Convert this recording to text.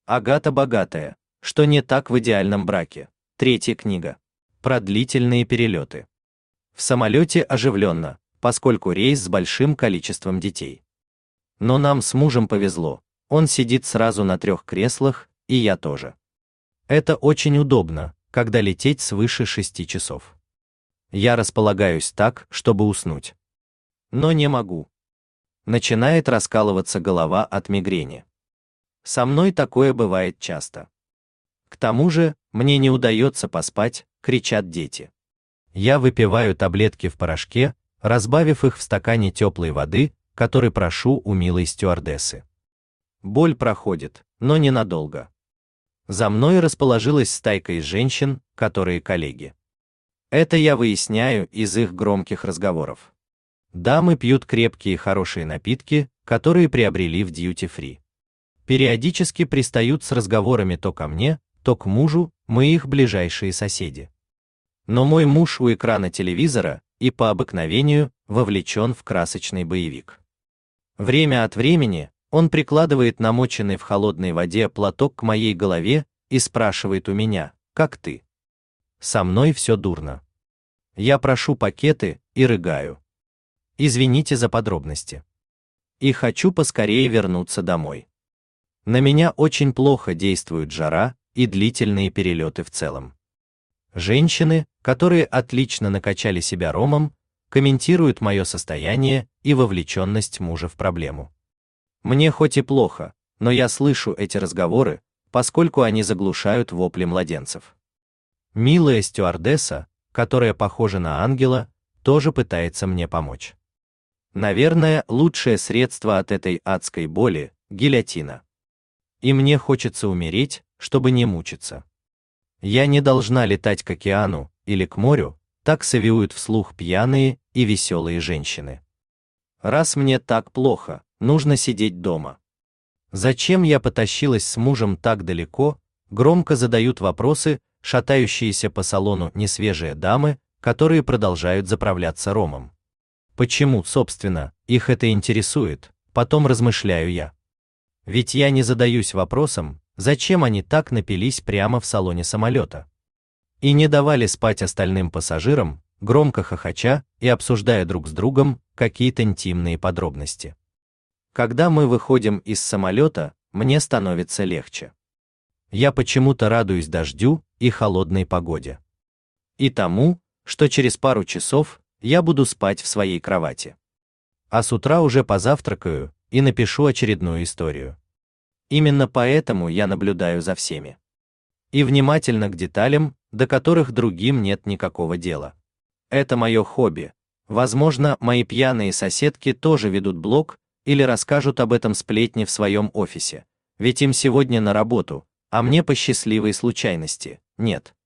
Агата богатая. Что не так в идеальном браке? Третья книга. Про длительные перелеты. В самолете оживленно, поскольку рейс с большим количеством детей. Но нам с мужем повезло. Он сидит сразу на 3 креслах, и я тоже. Это очень удобно, когда лететь свыше 6 часов. Я располагаюсь так, чтобы уснуть. Но не могу. Начинает раскалываться голова от мигрени. Со мной такое бывает часто. К тому же, мне не удается поспать, кричат дети. Я выпиваю таблетки в порошке, разбавив их в стакане теплой воды, который прошу у милой стюардессы. Боль проходит, но ненадолго. За мной расположилась стайка из женщин, которые коллеги. Это я выясняю из их громких разговоров. Дамы пьют крепкие и хорошие напитки, которые приобрели в дьюти-фри. Периодически пристают с разговорами то ко мне, то к мужу, мы их ближайшие соседи. Но мой муж у экрана телевизора и по обыкновению вовлечен в красочный боевик. Время от времени он прикладывает намоченный в холодной воде платок к моей голове и спрашивает у меня: «Как ты?» Со мной все дурно. Я прошу пакеты и рыгаю. Извините за подробности. И хочу поскорее вернуться домой. На меня очень плохо действует жара и длительные перелеты в целом. Женщины, которые отлично накачали себя ромом, комментируют мое состояние и вовлеченность мужа в проблему. Мне хоть и плохо, но я слышу эти разговоры, поскольку они заглушают вопли младенцев. Милая стюардесса, которая похожа на ангела, тоже пытается мне помочь. Наверное, лучшее средство от этой адской боли – гильотина. И мне хочется умереть, чтобы не мучиться. Я не должна летать к океану или к морю, так совиуют вслух пьяные и веселые женщины. Раз мне так плохо, нужно сидеть дома. Зачем я потащилась с мужем так далеко, громко задают вопросы шатающиеся по салону несвежие дамы, которые продолжают заправляться ромом. Почему, собственно, их это интересует, потом размышляю я. Ведь я не задаюсь вопросом, зачем они так напились прямо в салоне самолета. И не давали спать остальным пассажирам, громко хохоча и обсуждая друг с другом какие-то интимные подробности. Когда мы выходим из самолета, мне становится легче. Я почему-то радуюсь дождю и холодной погоде. И тому, что через пару часов я буду спать в своей кровати. А с утра уже позавтракаю и напишу очередную историю. Именно поэтому я наблюдаю за всеми. И внимательно к деталям, до которых другим нет никакого дела. Это мое хобби. Возможно, мои пьяные соседки тоже ведут блог или расскажут об этом сплетни в своем офисе, ведь им сегодня на работу, а мне по счастливой случайности нет.